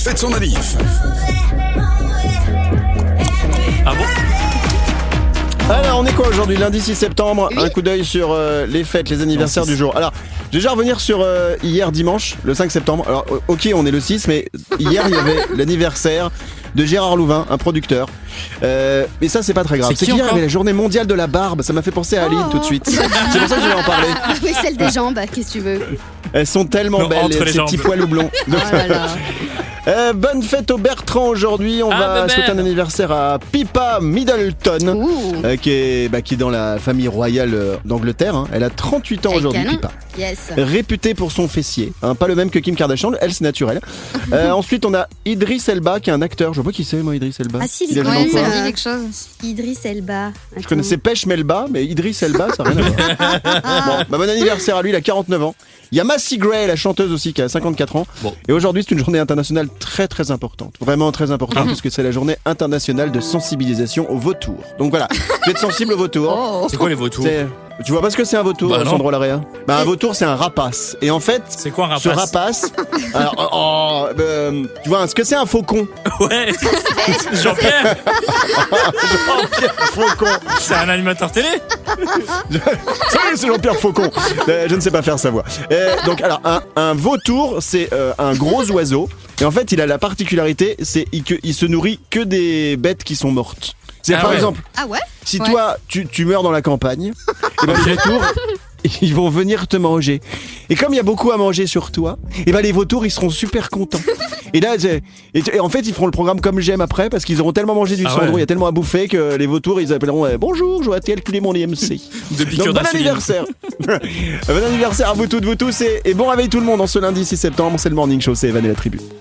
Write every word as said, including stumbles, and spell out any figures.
fête son anniv. Ah bon? Alors, on est quoi aujourd'hui? Lundi six septembre. Oui. Un coup d'œil sur euh, les fêtes, les anniversaires du jour. Alors, je vais déjà revenir sur euh, hier dimanche, le cinq septembre. Alors, euh, ok, on est le six, mais hier, il y avait l'anniversaire de Gérard Louvain, un producteur. Euh, mais ça, c'est pas très grave. C'est C'est qui qu'hier, il y encore avait la journée mondiale de la barbe. Ça m'a fait penser à Aline Oh. tout de suite. C'est pour ça que je vais en parler. Ah oui, celle des jambes, qu'est-ce que tu veux? Elles sont tellement Non, belles, entre les ces jambes. petits poils blonds. Oh là là. Euh, bonne fête au Bertrand aujourd'hui. On Ah, va bébé. souhaiter un anniversaire à Pippa Middleton, Ouh. euh, qui, est, bah, qui est dans la famille royale euh, d'Angleterre. Hein. Elle a trente-huit ans Avec aujourd'hui, canon. Pippa. Yes. Réputée pour son fessier, hein, pas le même que Kim Kardashian, elle c'est naturel. Euh, ensuite on a Idris Elba qui est un acteur, je vois pas qui c'est moi Idris Elba. Ah si, Il a joué ouais, dans mais quoi ça dit quelque chose. Idriss Elba. Je connaissais Pêche Melba, mais Idris Elba ça n'a rien à voir. Bon, bah, bon anniversaire à lui, il a quarante-neuf ans. Il y a Massey Gray, la chanteuse aussi, qui a cinquante-quatre ans. Bon. Et aujourd'hui c'est une journée internationale très très importante, vraiment très importante, Ah. puisque c'est la journée internationale de sensibilisation au vautour. Donc voilà, vous êtes sensible au vautour. Oh. C'est quoi les vautours? C'est- Tu vois pas ce que c'est un vautour, Bah non. Sandro Larrea? Bah un vautour c'est un rapace. Et en fait, C'est quoi un rapace? ce rapace. Alors, oh, oh, euh, tu vois, ce que c'est un faucon? Ouais. Jean-Pierre, Jean-Pierre Faucon. c'est un animateur télé? Salut, c'est Jean-Pierre Faucon. Euh, je ne sais pas faire sa voix. Euh, donc, alors, un, un vautour, c'est euh, un gros oiseau. Et en fait, il a la particularité, c'est il, que- il se nourrit que des bêtes qui sont mortes. C'est Ah par ouais. exemple, Ah ouais? si Ouais. toi, tu, tu meurs dans la campagne, et ben les vautours, ils vont venir te manger. Et comme il y a beaucoup à manger sur toi, et ben les vautours, ils seront super contents. Et là, c'est- et, et en fait, ils feront le programme comme j'aime après, parce qu'ils auront tellement mangé du Ah cendreau, il ouais. y a tellement à bouffer que les vautours, ils appelleront euh, bonjour, j'aurais calculé mon I M C. De piqûre Donc bon d'insuline. anniversaire. Bon anniversaire à vous toutes, vous tous, et, et bon réveil tout le monde en ce lundi six septembre, c'est le Morning Show, c'est Evan et la tribu.